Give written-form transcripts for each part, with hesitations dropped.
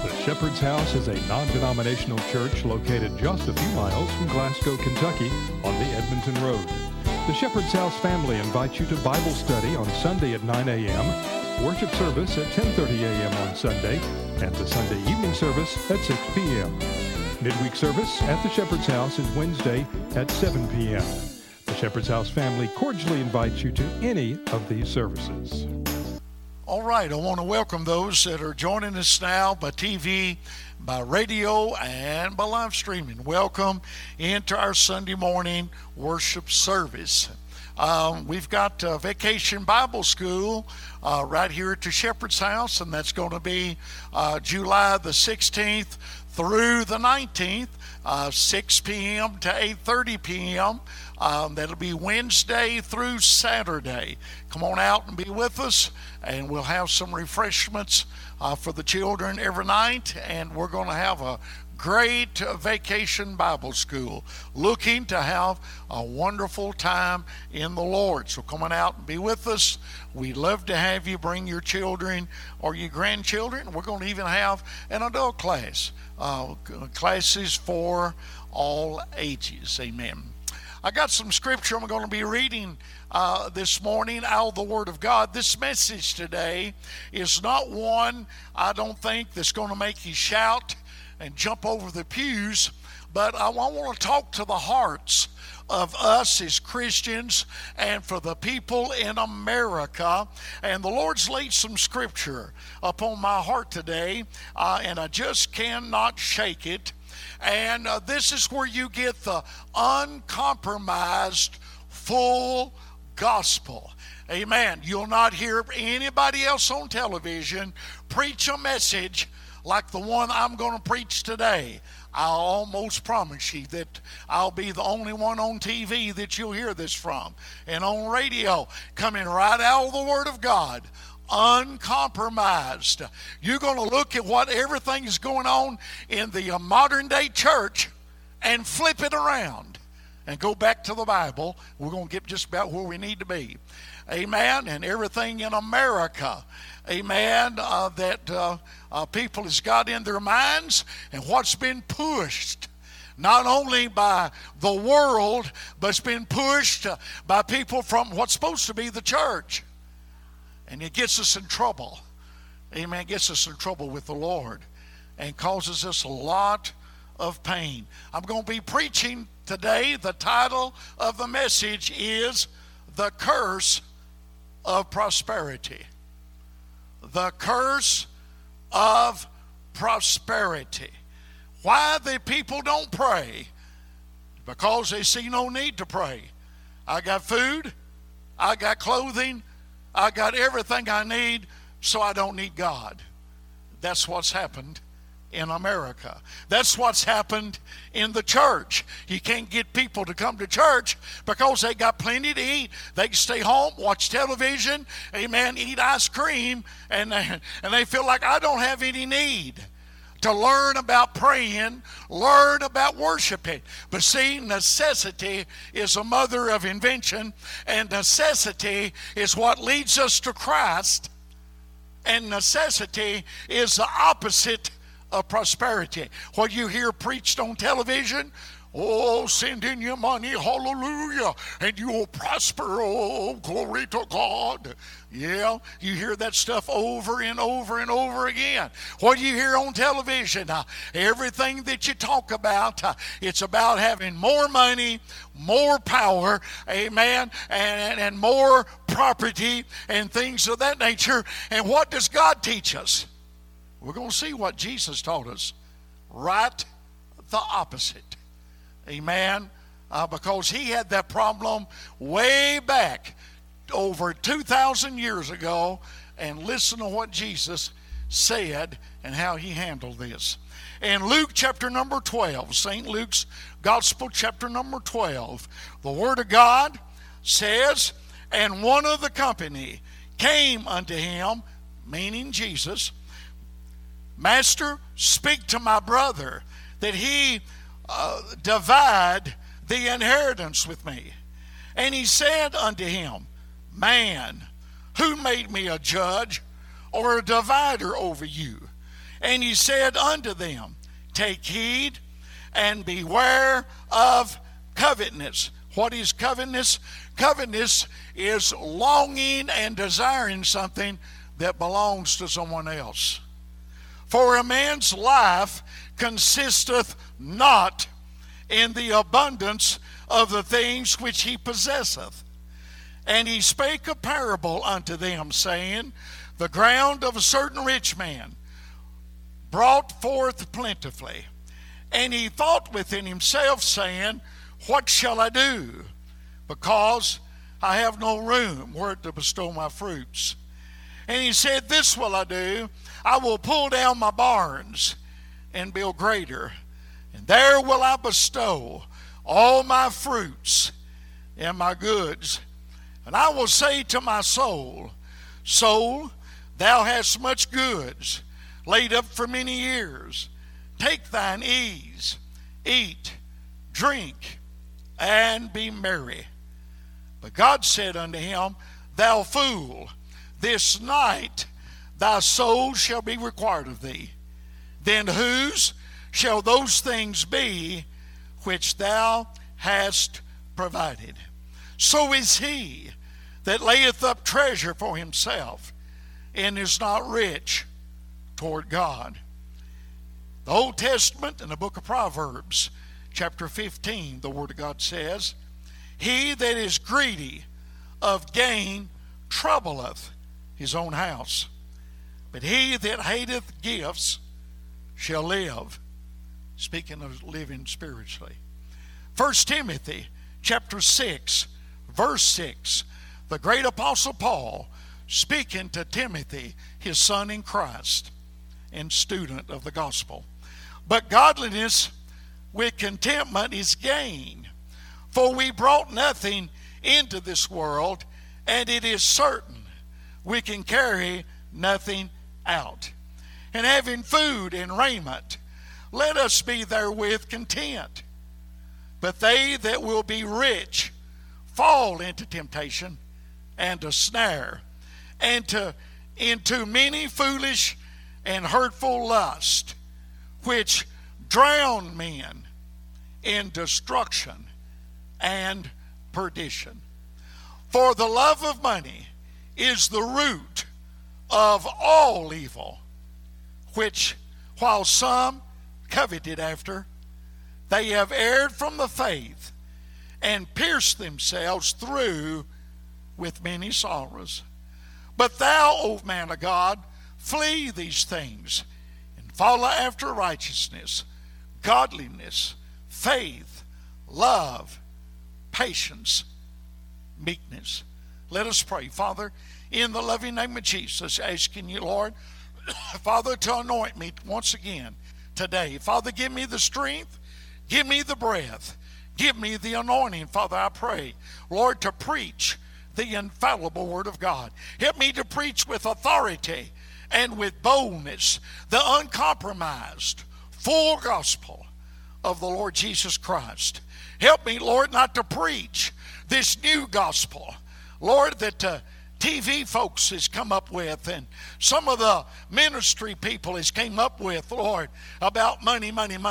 The Shepherd's House is a non-denominational church located just a few miles from Glasgow, Kentucky on the Edmonton Road. The Shepherd's House family invites you to Bible study on Sunday at 9 a.m., worship service at 10:30 a.m. on Sunday, and the Sunday evening service at 6 p.m. Midweek service at the Shepherd's House is Wednesday at 7 p.m. The Shepherd's House family cordially invites you to any of these services. All right, I want to welcome those that are joining us now by TV, by radio, and by live streaming. Welcome into our Sunday morning worship service. We've got Vacation Bible School right here at the Shepherd's House, and that's going to be July the 16th through the 19th, 6 p.m. to 8:30 p.m. That'll be Wednesday through Saturday. Come on out and be with us, and we'll have some refreshments for the children every night, and we're going to have a great Vacation Bible School, looking to have a wonderful time in the Lord. So come on out and be with us. We'd love to have you bring your children or your grandchildren. We're going to even have an adult class, classes for all ages. Amen. I got some scripture I'm going to be reading this morning out of the Word of God. This message today is not one, I don't think, that's going to make you shout and jump over the pews, but I want to talk to the hearts of us as Christians and for the people in America. And the Lord's laid some scripture upon my heart today, and I just cannot shake it. And this is where you get the uncompromised, full gospel. Amen. You'll not hear anybody else on television preach a message like the one I'm going to preach today. I almost promise you that I'll be the only one on TV that you'll hear this from. And on radio, coming right out of the Word of God, uncompromised. You're going to look at what everything is going on in the modern day church and flip it around and go back to the Bible. We're going to get just about where we need to be. Amen. And everything in America, amen, that people has got in their minds, and what's been pushed not only by the world, but it's been pushed by people from what's supposed to be the church. And it gets us in trouble. Amen. Gets us in trouble with the Lord and causes us a lot of pain. I'm going to be preaching today. The title of the message is The Curse of Prosperity. The curse of prosperity. Why the people don't pray? Because they see no need to pray. I got food, I got clothing, I got everything I need, so I don't need God. That's what's happened in America. That's what's happened in the church. You can't get people to come to church because they got plenty to eat. They can stay home, watch television, amen, eat ice cream, and they feel like I don't have any need to learn about praying, learn about worshiping. But see, necessity is a mother of invention, and necessity is what leads us to Christ, and necessity is the opposite of prosperity. What you hear preached on television, oh, send in your money, hallelujah, and you will prosper, oh, glory to God. Yeah, you hear that stuff over and over and over again. What do you hear on television? Everything that you talk about, it's about having more money, more power, amen, and more property and things of that nature. And what does God teach us? We're going to see what Jesus taught us. Right the opposite. Amen. Because he had that problem way back over 2,000 years ago. And listen to what Jesus said and how he handled this. In Luke chapter number 12, St. Luke's Gospel chapter number 12, the Word of God says, and one of the company came unto him, meaning Jesus, Master, speak to my brother that he divide the inheritance with me. And he said unto him, Man, who made me a judge or a divider over you? And he said unto them, take heed and beware of covetousness. What is covetousness? Covetousness is longing and desiring something that belongs to someone else. For a man's life consisteth not in the abundance of the things which he possesseth. And he spake a parable unto them, saying, the ground of a certain rich man brought forth plentifully. And he thought within himself, saying, what shall I do? Because I have no room where to bestow my fruits. And he said, this will I do. I will pull down my barns and build greater. And there will I bestow all my fruits and my goods. And I will say to my soul, soul, thou hast much goods laid up for many years. Take thine ease, eat, drink, and be merry. But God said unto him, thou fool, this night thy soul shall be required of thee. Then whose shall those things be which thou hast provided? So is he that layeth up treasure for himself, and is not rich toward God. The Old Testament in the book of Proverbs, chapter 15, the Word of God says, he that is greedy of gain troubleth his own house, but he that hateth gifts shall live. Speaking of living spiritually. 1 Timothy chapter 6, verse 6, the great apostle Paul speaking to Timothy, his son in Christ and student of the gospel. But godliness with contentment is gain. For we brought nothing into this world, and it is certain we can carry nothing out. And having food and raiment, let us be therewith content. But they that will be rich fall into temptation and a snare, and into many foolish and hurtful lusts, which drown men in destruction and perdition. For the love of money is the root of all evil, which while some coveted after, they have erred from the faith and pierced themselves through with many sorrows. But thou, O man of God, flee these things and follow after righteousness, godliness, faith, love, patience, meekness. Let us pray. Father, in the loving name of Jesus, asking you, Lord, Father, to anoint me once again today. Father, give me the strength, give me the breath, give me the anointing, Father, I pray, Lord, to preach the infallible Word of God. Help me to preach with authority and with boldness the uncompromised, full gospel of the Lord Jesus Christ. Help me, Lord, not to preach this new gospel, Lord, that TV folks has come up with, and some of the ministry people has came up with, Lord, about money,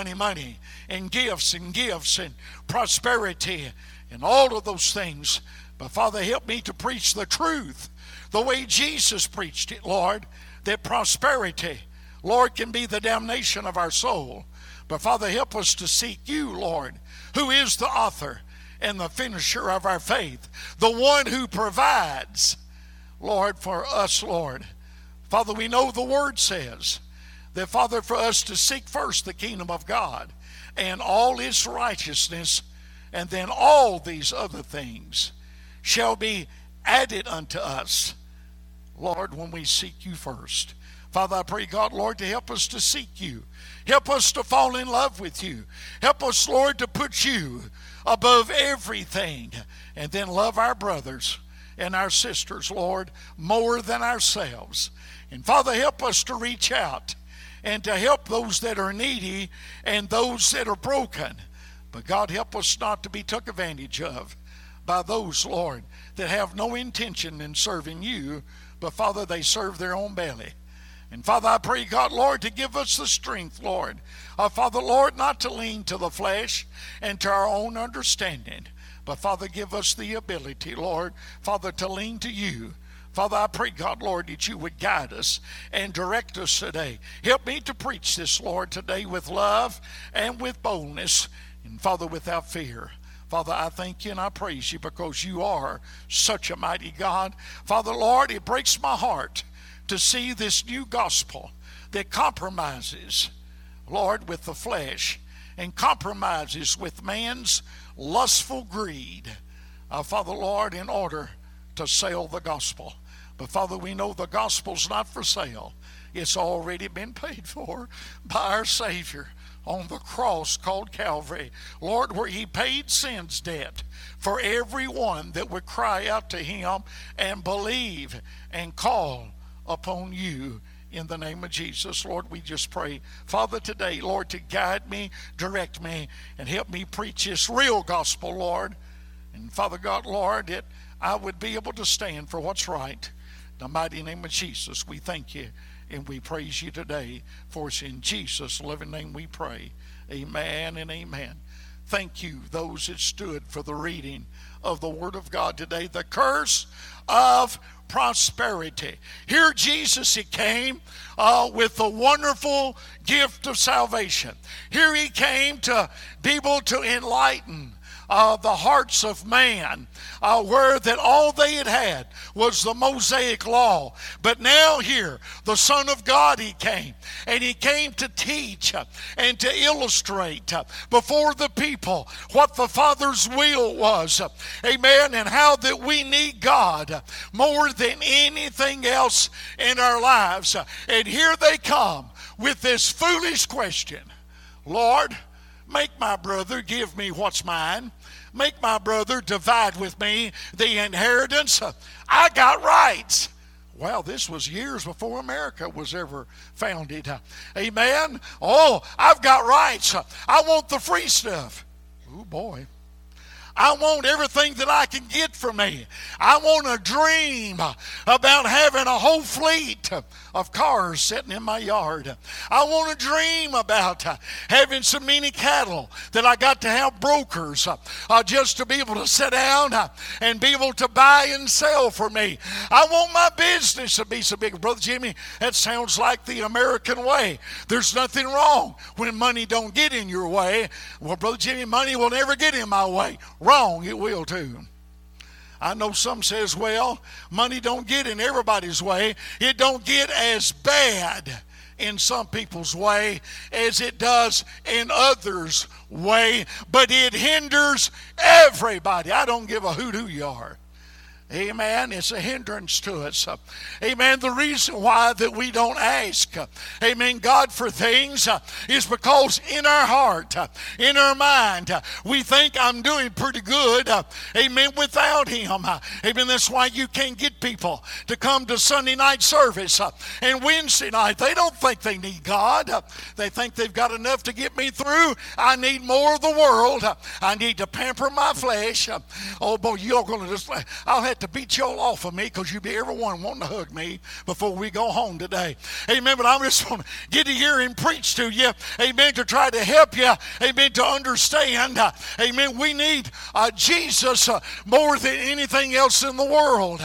and gifts and prosperity and all of those things. But Father, help me to preach the truth the way Jesus preached it, Lord, that prosperity, Lord, can be the damnation of our soul. But Father, help us to seek you, Lord, who is the author and the finisher of our faith, the one who provides, Lord, for us, Lord. Father, we know the Word says that, Father, for us to seek first the kingdom of God and all its righteousness, and then all these other things shall be added unto us, Lord, when we seek you first. Father, I pray, God, Lord, to help us to seek you. Help us to fall in love with you. Help us, Lord, to put you above everything, and then love our brothers and our sisters, Lord, more than ourselves. And Father, help us to reach out and to help those that are needy and those that are broken. But God, help us not to be took advantage of by those, Lord, that have no intention in serving you, but Father, they serve their own belly. And Father, I pray, God, Lord, to give us the strength, Lord. Father, Lord, not to lean to the flesh and to our own understanding. But Father, give us the ability, Lord, Father, to lean to you. Father, I pray, God, Lord, that you would guide us and direct us today. Help me to preach this, Lord, today with love and with boldness. And Father, without fear. Father, I thank you and I praise you because you are such a mighty God. Father, Lord, it breaks my heart to see this new gospel that compromises, Lord, with the flesh and compromises with man's lustful greed, Father, Lord, in order to sell the gospel. But Father, we know the gospel's not for sale. It's already been paid for by our Savior on the cross called Calvary. Lord, where he paid sin's debt for everyone that would cry out to him and believe and call upon you in the name of Jesus. Lord, we just pray, Father, today, Lord, to guide me, direct me, and help me preach this real gospel, Lord. And Father God, Lord, that I would be able to stand for what's right. In the mighty name of Jesus, we thank you and we praise you today. For it's in Jesus' living name we pray. Amen and amen. Thank you, those that stood for the reading of the Word of God today. The curse of prosperity. Here Jesus, he came with the wonderful gift of salvation. Here he came to be able to enlighten the hearts of man, where that all they had was the Mosaic law. But now here, the Son of God, he came. And he came to teach and to illustrate before the people what the Father's will was. Amen. And how that we need God more than anything else in our lives. And here they come with this foolish question. Lord, make my brother give me what's mine. Make my brother divide with me the inheritance. I got rights. Well, this was years before America was ever founded. Amen. Oh, I've got rights. I want the free stuff. Oh, boy. I want everything that I can get from me. I want a dream about having a whole fleet of cars sitting in my yard. I want a dream about having so many cattle that I got to have brokers just to be able to sit down and be able to buy and sell for me. I want my business to be so big. Brother Jimmy, that sounds like the American way. There's nothing wrong when money don't get in your way. Well, Brother Jimmy, money will never get in my way. Wrong, it will too. I know some says, well, money don't get in everybody's way. It don't get as bad in some people's way as it does in others' way, but it hinders everybody. I don't give a hoot who you are. Amen. It's a hindrance to us. Amen. The reason why that we don't ask, amen, God for things is because in our heart, in our mind, we think I'm doing pretty good, amen, without him. Amen. That's why you can't get people to come to Sunday night service and Wednesday night. They don't think they need God. They think they've got enough to get me through. I need more of the world. I need to pamper my flesh. Oh, boy, you're going to just, I'll have to beat y'all off of me because you be everyone wanting to hug me before we go home today. Amen. But I'm just going to get here and preach to you. Amen. To try to help you. Amen. To understand. Amen. We need Jesus more than anything else in the world.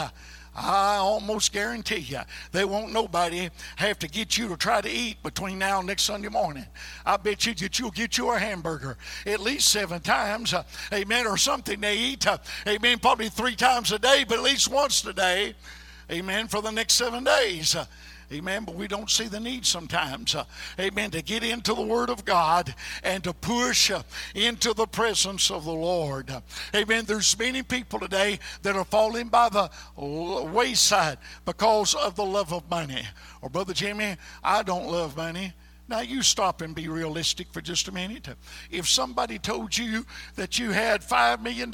I almost guarantee you they won't nobody have to get you to try to eat between now and next Sunday morning. I bet you that you'll get you a hamburger at least 7 times, amen, or something to eat, amen, probably 3 times a day, but at least once a day, amen, for the next 7 days. Amen, but we don't see the need sometimes, amen, to get into the Word of God and to push into the presence of the Lord. Amen, there's many people today that are falling by the wayside because of the love of money. Or, Brother Jimmy, I don't love money. Now, you stop and be realistic for just a minute. If somebody told you that you had $5 million,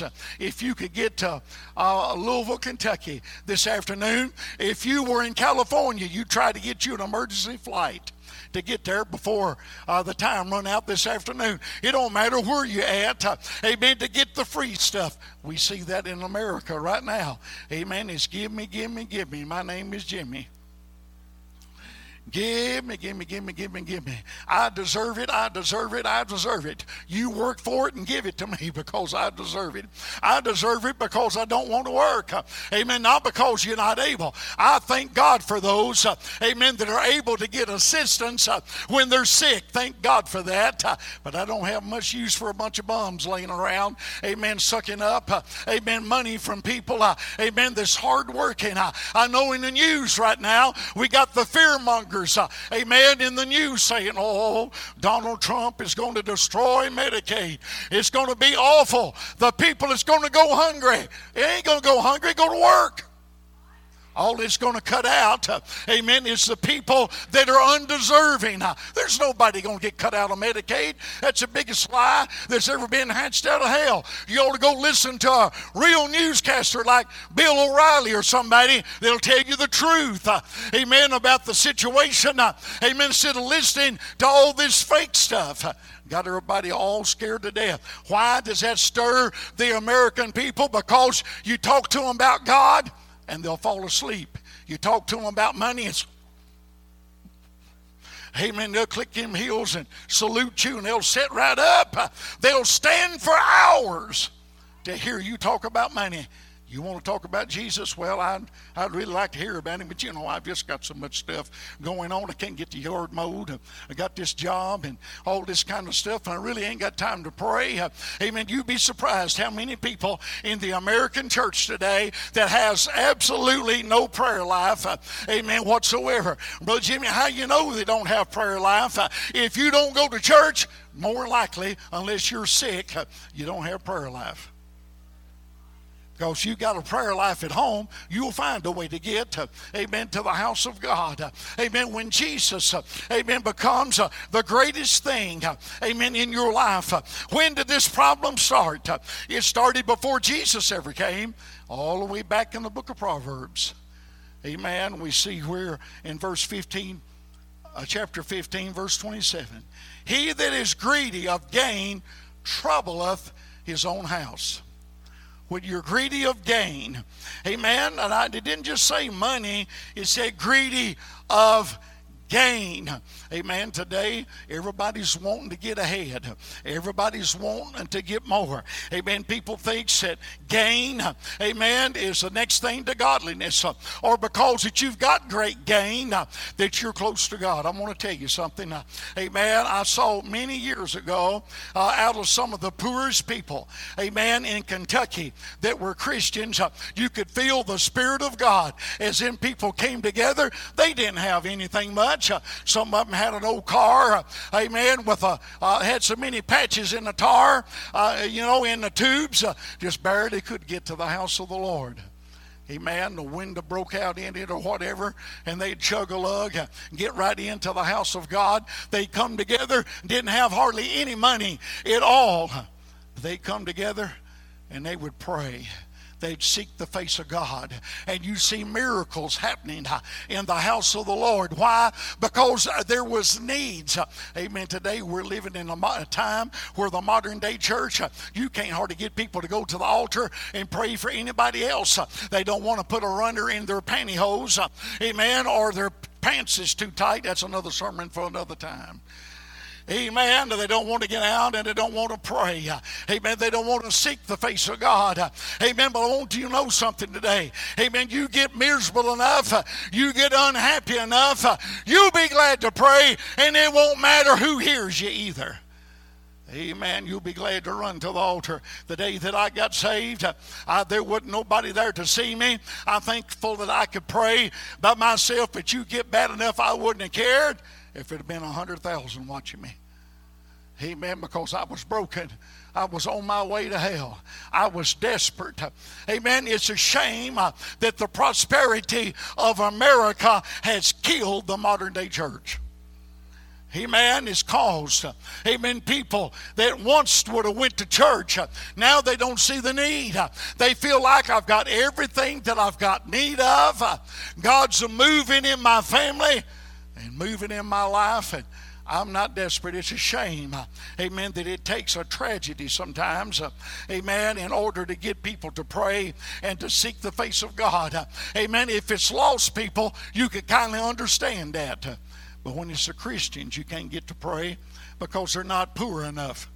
if you could get to Louisville, Kentucky this afternoon, if you were in California, you'd try to get you an emergency flight to get there before the time run out this afternoon. It don't matter where you're at, amen, to get the free stuff. We see that in America right now. Amen, it's give me, give me, give me. My name is Jimmy. Give me, give me, give me, give me, give me. I deserve it, I deserve it, I deserve it. You work for it and give it to me because I deserve it. I deserve it because I don't want to work. Amen. Not because you're not able. I thank God for those, amen, that are able to get assistance when they're sick. Thank God for that. But I don't have much use for a bunch of bums laying around, amen, sucking up, amen, money from people, amen, that's hard working. I know in the news right now, we got the fearmongers, amen, in the news saying, oh, Donald Trump is going to destroy Medicaid. It's going to be awful. The people is going to go hungry. It ain't going to go hungry, go to work. All it's going to cut out, amen, is the people that are undeserving. There's nobody going to get cut out of Medicaid. That's the biggest lie that's ever been hatched out of hell. You ought to go listen to a real newscaster like Bill O'Reilly or somebody that'll tell you the truth, amen, about the situation, amen, instead of listening to all this fake stuff. Got everybody all scared to death. Why does that stir the American people? Because you talk to them about God, and they'll fall asleep. You talk to them about money, it's, amen, they'll click them heels and salute you, and they'll sit right up. They'll stand for hours to hear you talk about money. You want to talk about Jesus? Well, I'd really like to hear about him, but you know, I've just got so much stuff going on. I can't get the yard mowed. I got this job and all this kind of stuff, and I really ain't got time to pray. Amen. You'd be surprised how many people in the American church today that has absolutely no prayer life, amen, whatsoever. Brother Jimmy, how you know they don't have prayer life? If you don't go to church, more likely, unless you're sick, you don't have prayer life. Because you got a prayer life at home, you'll find a way to get, amen, to the house of God. Amen. When Jesus, amen, becomes the greatest thing, amen, in your life. When did this problem start? It started before Jesus ever came, all the way back in the book of Proverbs. Amen. We see where in verse 15, chapter 15, verse 27. He that is greedy of gain troubleth his own house. When you're greedy of gain, amen, and it didn't just say money, it said greedy of gain. Amen. Today, everybody's wanting to get ahead. Everybody's wanting to get more. Amen. People think that gain, amen, is the next thing to godliness. Or because that you've got great gain, that you're close to God. I'm going to tell you something. Amen. I saw many years ago out of some of the poorest people, amen, in Kentucky that were Christians, you could feel the Spirit of God as them people came together. They didn't have anything much. Some of them had an old car, amen, with had so many patches in the tar, in the tubes, just barely could get to the house of the Lord. Amen. The window broke out in it or whatever, and they'd chug a lug, get right into the house of God. They'd come together, didn't have hardly any money at all. They'd come together and they would pray. They'd seek the face of God, and you see miracles happening in the house of the Lord. Why? Because there was needs. Amen. Today we're living in a time where the modern day church, you can't hardly get people to go to the altar and pray for anybody else. They don't want to put a runner in their pantyhose, amen, or their pants is too tight. That's another sermon for another time. Amen. They don't want to get out and they don't want to pray. Amen. They don't want to seek the face of God. Amen. But I want you to know something today. Amen. You get miserable enough. You get unhappy enough. You'll be glad to pray, and it won't matter who hears you either. Amen. You'll be glad to run to the altar. The day that I got saved, there wasn't nobody there to see me. I'm thankful that I could pray by myself, but you get bad enough, I wouldn't have cared if it had been 100,000 watching me. Amen. Because I was broken. I was on my way to hell. I was desperate. Amen. It's a shame that the prosperity of America has killed the modern day church. Amen. It's caused, amen, people that once would have went to church, now they don't see the need. They feel like I've got everything that I've got need of. God's moving in my family and moving in my life, and I'm not desperate. It's a shame, amen, that it takes a tragedy sometimes, amen, in order to get people to pray and to seek the face of God. Amen. If it's lost people, you could kindly understand that. But when it's the Christians, you can't get to pray because they're not poor enough.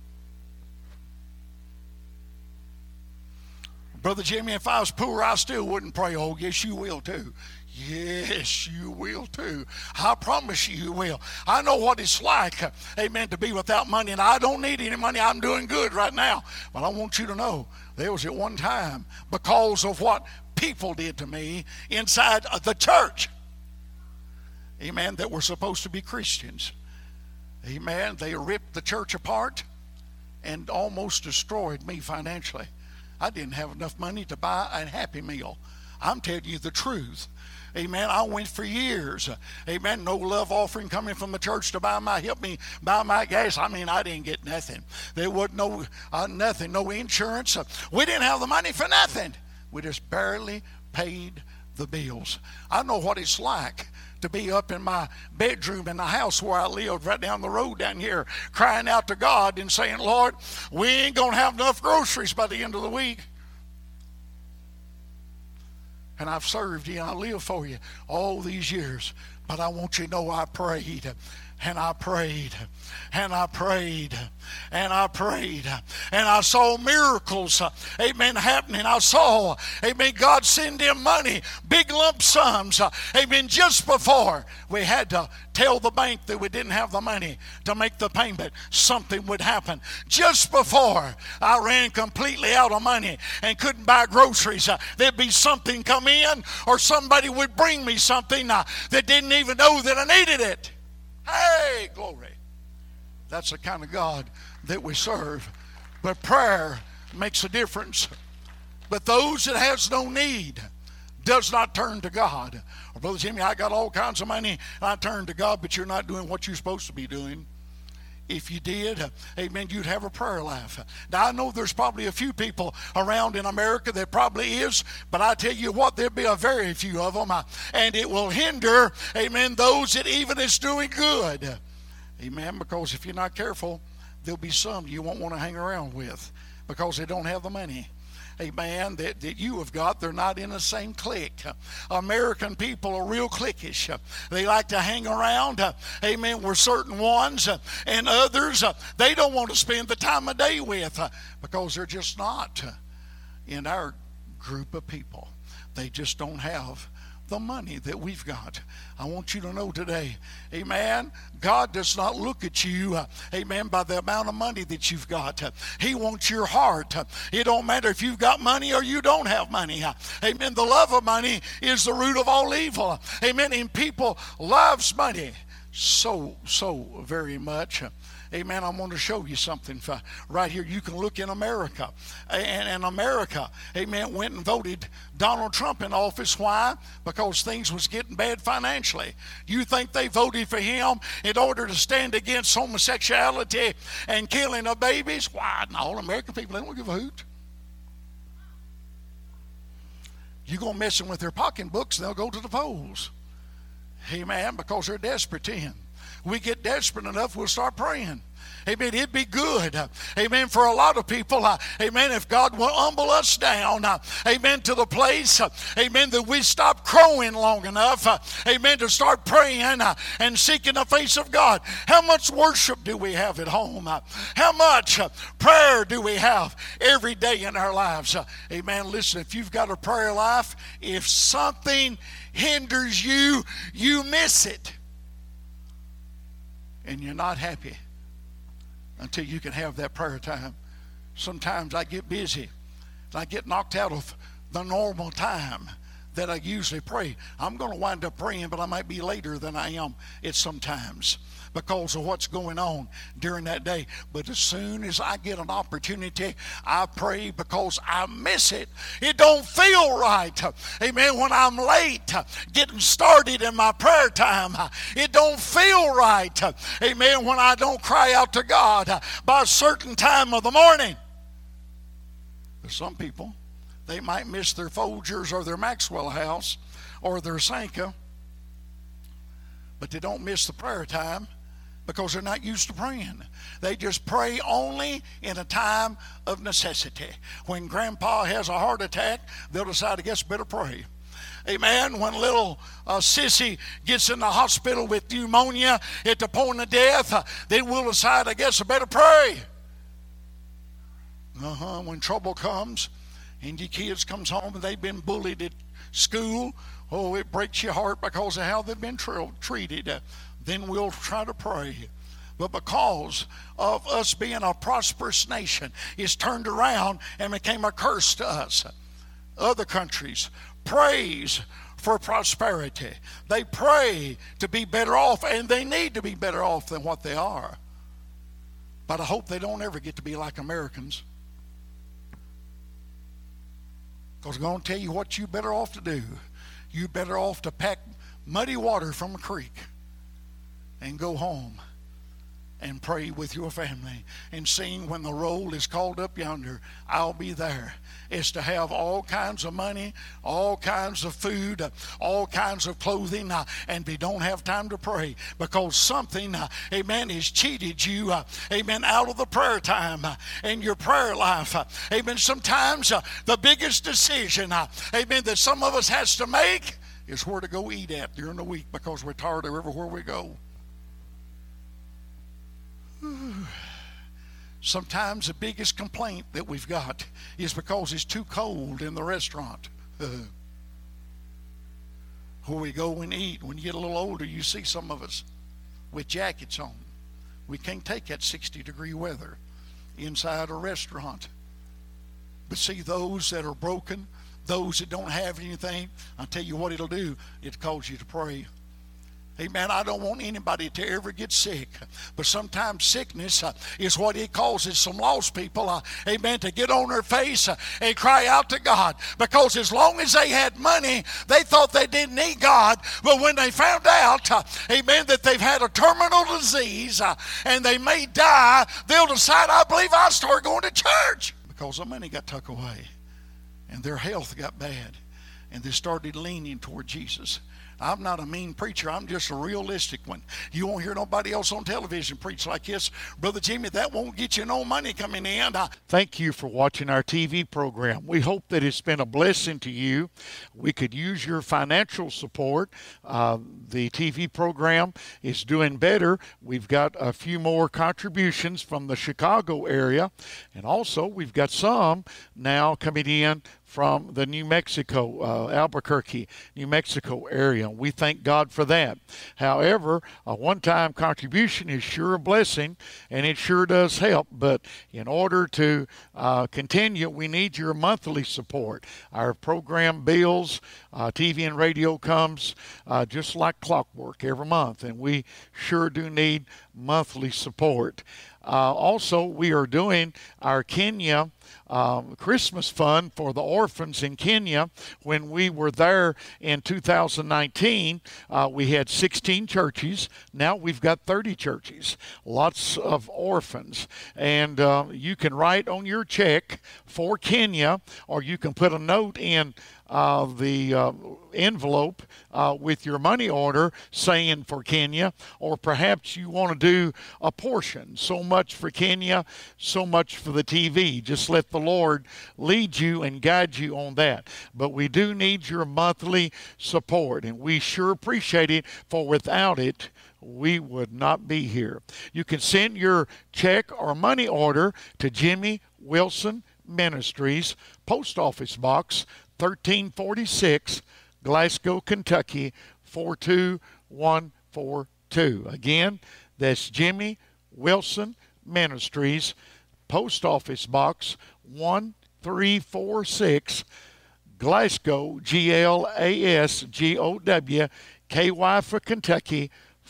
Brother Jimmy, if I was poor, I still wouldn't pray. Oh, yes, you will too. Yes, you will too. I promise you will. I know what it's like, amen, to be without money, and I don't need any money. I'm doing good right now. But I want you to know, there was at one time, because of what people did to me inside of the church, amen, that were supposed to be Christians, amen, they ripped the church apart and almost destroyed me financially. I didn't have enough money to buy a Happy Meal. I'm telling you the truth. Amen. I went for years. Amen. No love offering coming from the church to help me buy my gas. I mean, I didn't get nothing. There wasn't nothing, no insurance. We didn't have the money for nothing. We just barely paid the bills. I know what it's like to be up in my bedroom in the house where I lived right down the road down here, crying out to God and saying, Lord, we ain't going to have enough groceries by the end of the week. And I've served you and I live for you all these years. But I want you to know I prayed. And I prayed, and I prayed, and I prayed, and I saw miracles, amen, happening. I saw, amen, God send him money, big lump sums, amen, just before we had to tell the bank that we didn't have the money to make the payment. Something would happen. Just before I ran completely out of money and couldn't buy groceries, there'd be something come in, or somebody would bring me something that didn't even know that I needed it. Hey, glory. That's the kind of God that we serve. But prayer makes a difference. But those that has no need does not turn to God. Well, Brother Jimmy, I got all kinds of money and I turn to God, but you're not doing what you're supposed to be doing. If you did, amen, you'd have a prayer life. Now, I know there's probably a few people around in America that probably is, but I tell you what, there'll be a very few of them, and it will hinder, amen, those that even is doing good. Amen, because if you're not careful, there'll be some you won't want to hang around with because they don't have the money. Amen, that you have got. They're not in the same clique. American people are real cliquish. They like to hang around, amen, with certain ones, and others they don't want to spend the time of day with because they're just not in our group of people. They just don't have the money that we've got. I want you to know today, amen, God does not look at you, amen, by the amount of money that you've got. He wants your heart. It don't matter if you've got money or you don't have money. Amen. The love of money is the root of all evil. Amen. And people loves money so very much. Amen. I'm going to show you something right here. You can look in America. And America, amen, went and voted Donald Trump in office. Why? Because things was getting bad financially. You think they voted for him in order to stand against homosexuality and killing of babies? Why? All American people, they don't give a hoot. You're going to mess them with their pocketbooks, they'll go to the polls. Amen. Because they're desperate to him. We get desperate enough, we'll start praying. Amen. It'd be good, amen, for a lot of people, amen, if God will humble us down, amen, to the place, amen, that we stop crowing long enough, amen, to start praying and seeking the face of God. How much worship do we have at home? How much prayer do we have every day in our lives? Amen. Listen, if you've got a prayer life, if something hinders you, you miss it. And you're not happy until you can have that prayer time. Sometimes I get busy and I get knocked out of the normal time that I usually pray. I'm going to wind up praying, but I might be later than I am at sometimes because of what's going on during that day. But as soon as I get an opportunity, I pray because I miss it. It don't feel right, amen, when I'm late getting started in my prayer time. It don't feel right, amen, when I don't cry out to God by a certain time of the morning. There's some people, they might miss their Folgers or their Maxwell House or their Sanka, but they don't miss the prayer time because they're not used to praying. They just pray only in a time of necessity. When Grandpa has a heart attack, they'll decide, I guess, better pray. Amen. When little sissy gets in the hospital with pneumonia at the point of death, then we'll decide, I guess I better pray. When trouble comes and your kids comes home and they've been bullied at school, oh, it breaks your heart because of how they've been treated. Then we'll try to pray. But because of us being a prosperous nation, it's turned around and became a curse to us. Other countries praise for prosperity. They pray to be better off, and they need to be better off than what they are. But I hope they don't ever get to be like Americans. Because I'm going to tell you what you better off to do. You better off to pack muddy water from a creek and go home and pray with your family and sing when the roll is called up yonder, I'll be there. Is to have all kinds of money, all kinds of food, all kinds of clothing, and we don't have time to pray because something, amen, has cheated you, amen, out of the prayer time and your prayer life. Amen. Sometimes the biggest decision, amen, that some of us has to make is where to go eat at during the week because we're tired of everywhere we go. Sometimes the biggest complaint that we've got is because it's too cold in the restaurant. Where we go and eat. When you get a little older, you see some of us with jackets on. We can't take that 60-degree weather inside a restaurant. But see, those that are broken, those that don't have anything, I'll tell you what it'll do. It'll cause you to pray. Amen. I don't want anybody to ever get sick. But sometimes sickness is what it causes some lost people, amen, to get on their face and cry out to God. Because as long as they had money, they thought they didn't need God. But when they found out, amen, that they've had a terminal disease and they may die, they'll decide, I believe I'll start going to church. Because the money got tucked away and their health got bad and they started leaning toward Jesus. I'm not a mean preacher. I'm just a realistic one. You won't hear nobody else on television preach like this. Brother Jimmy, that won't get you no money coming in. Thank you for watching our TV program. We hope that it's been a blessing to you. We could use your financial support. The TV program is doing better. We've got a few more contributions from the Chicago area. And also, we've got some now coming in from the New Mexico, Albuquerque, New Mexico area. We thank God for that. However, a one-time contribution is sure a blessing, and it sure does help. But in order to continue, we need your monthly support. Our program bills, TV and radio comes just like clockwork every month, and we sure do need monthly support. Also, we are doing our Kenya Christmas fund for the orphans in Kenya. When we were there in 2019, we had 16 churches. Now we've got 30 churches, lots of orphans. And you can write on your check for Kenya, or you can put a note in the envelope with your money order saying for Kenya, or perhaps you want to do a portion. So much for Kenya, so much for the TV. Just let the Lord lead you and guide you on that. But we do need your monthly support, and we sure appreciate it, for without it, we would not be here. You can send your check or money order to Jimmy Wilson Ministries, Post Office Box 1346, Glasgow, Kentucky 42142. Again, that's Jimmy Wilson Ministries, Post Office Box 1346, Glasgow, Glasgow, for Kentucky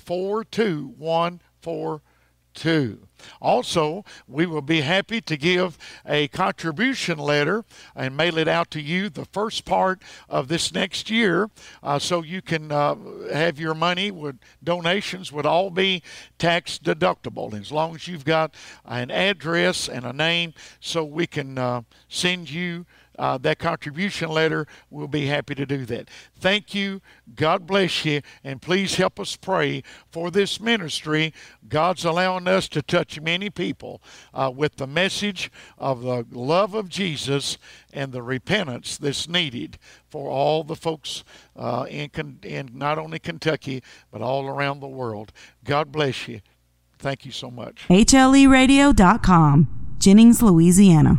42142. Also, we will be happy to give a contribution letter and mail it out to you the first part of this next year, so you can have your money. Donations would all be tax deductible as long as you've got an address and a name, so we can send you that contribution letter, we'll be happy to do that. Thank you. God bless you. And please help us pray for this ministry. God's allowing us to touch many people with the message of the love of Jesus and the repentance that's needed for all the folks in not only Kentucky, but all around the world. God bless you. Thank you so much. HLEradio.com, Jennings, Louisiana.